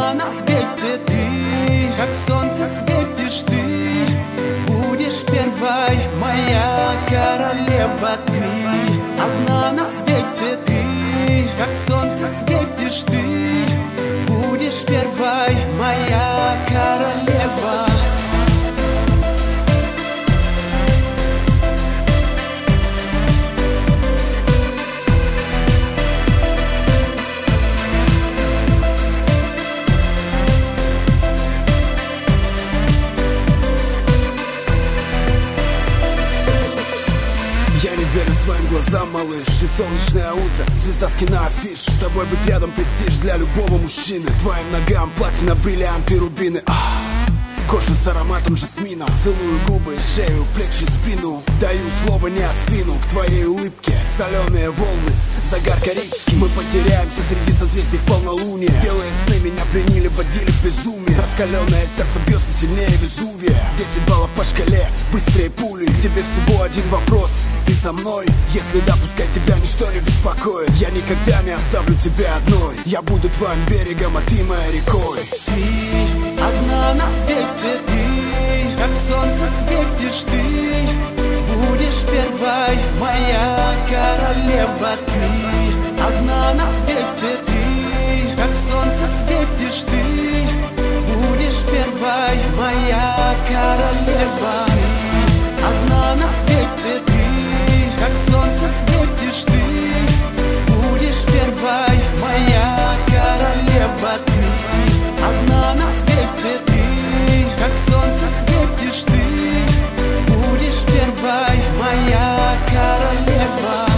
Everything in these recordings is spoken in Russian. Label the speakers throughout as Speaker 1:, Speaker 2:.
Speaker 1: одна на свете ты, как солнце светишь ты, будешь первой, моя королева ты. Одна на свете ты, как солнце светишь ты, будешь первой, моя королева.
Speaker 2: Я не верю своим глазам, малыш. Ты солнечное утро, звезда с киноафиш. С тобой быть рядом престиж для любого мужчины. Твоим ногам платина, бриллианты, рубины. Кожа с ароматом жасмина. Целую губы, шею, плечи, спину. Даю слово, не остыну к твоей улыбке. Соленые волны, загар карибский. Мы потеряемся среди созвездий в полнолуние. Белые сны меня пленили, вводили в безумие. Раскаленное сердце бьется сильнее Везувия. 10 баллов по шкале, быстрее пули. Тебе всего один вопрос: ты со мной? Если да, пускай тебя ничто не беспокоит. Я никогда не оставлю тебя одной. Я буду твоим берегом, а ты моей рекой.
Speaker 1: Ты одна на свете ты, как солнце светишь ты, будешь первой, моя королева ты. Одна на свете ты, как солнце светишь ты, будешь первой, моя королева. Ты одна на свете ты, как солнце светишь ты, будешь первой, моя королева ты. Одна на свете ты, как солнце светишь ты, будешь первой, моя королева.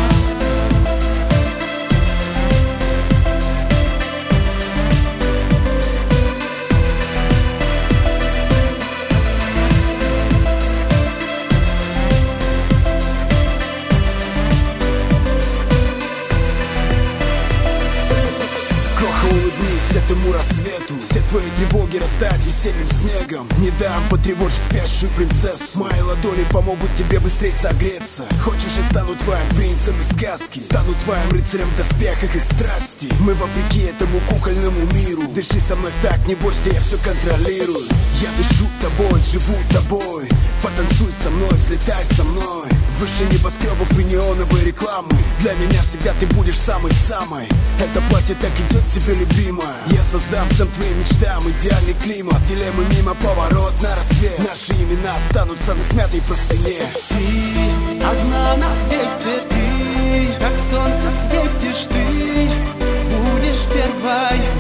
Speaker 2: Улыбнись этому рассвету. Все твои тревоги растают весенним снегом. Не дам потревожить спящую принцессу. Мои ладони помогут тебе быстрее согреться. Хочешь, я стану твоим принцем из сказки, стану твоим рыцарем в доспехах из страсти. Мы вопреки этому кукольному миру. Дыши со мной в такт, не бойся, я все контролирую. Я дышу тобой, живу тобой. Потанцуй со мной, взлетай со мной. Выше небоскребов и неоновой рекламы. Для меня всегда ты будешь самой-самой. Это платье так идет тебе, любимая. Я создам всем твоим мечтам идеальный климат. Дилеммы мимо, поворот на рассвет. Наши имена останутся на смятой простыне.
Speaker 1: Ты одна на свете ты, как солнце светишь ты, будешь первой,